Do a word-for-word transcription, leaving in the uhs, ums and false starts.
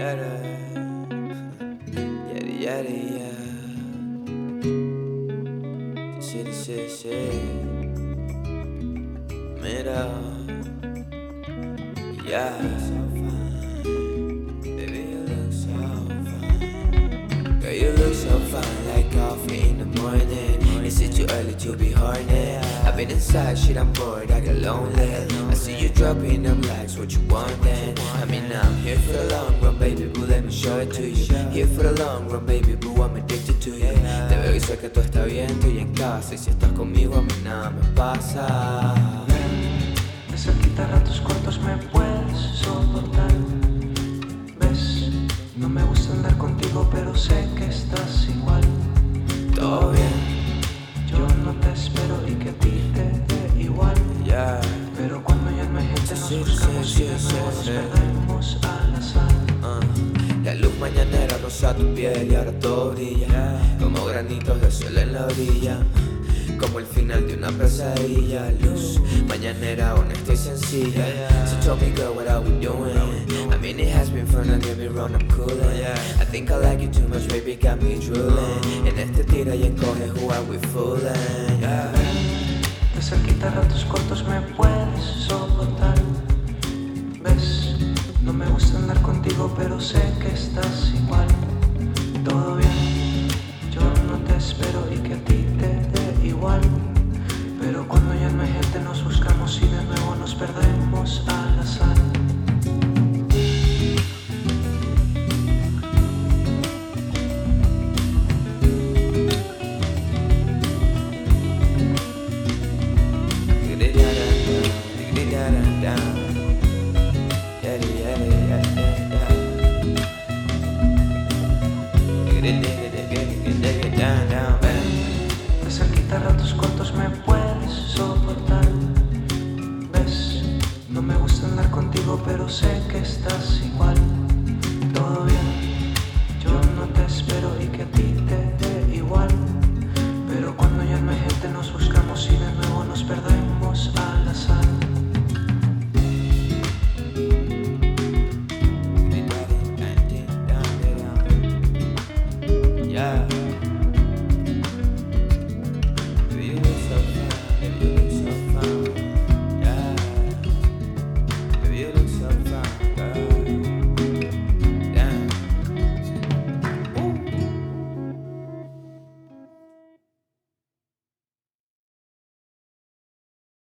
yada, yada, yada, yeah. Shit, shit, shit. Mira, yeah, so fine. Baby, you look so fine. Girl, you look so fine, like coffee in the morning. Is it too early to be horny? I've been inside, shit, I'm bored, I get lonely. I see you dropping them likes, what you want then? I mean, I'm here for the long run, baby boo, let me show it to you. Here for the long run, baby boo, I'm addicted to you. Te veo y sé que tú estás bien, estoy en casa. Y si estás conmigo, a mí nada me pasa. De cerquita ratos cortos me puedes soportar. Ves, no me gusta andar contigo, pero sé que estás igual. Todo bien, yo no te espero y que a ti te dé igual. yeah. Pero cuando ya no hay gente nos Sí, buscamos sí, y de sí, nuevo sí, nos sí. perdemos al azar. Uh, La luz mañanera roza tu piel y ahora todo brilla como granitos de sol en la orilla, como el final de una pesadilla. Luz mañanera, honesta y sencilla. So tell me, girl, what are we doing? I mean, it has been fun, don't get me wrong, I'm coolin'. I think I like you too much, baby, got me drooling. En este tira y encoge, who are we fooling? Yeah. De cerquita ratos cortos me puedes soportar. Ves, no me gusta andar contigo, pero sé que estás igual. Todo bien, yo no te espero y que a ti te dé igual. Pero cuando ya no hay gente nos buscamos y de nuevo nos perdemos al azar. De cerquita ratos cortos me puedes soportar. Ves, no me gusta andar contigo, pero sé que estás igual. Todo bien.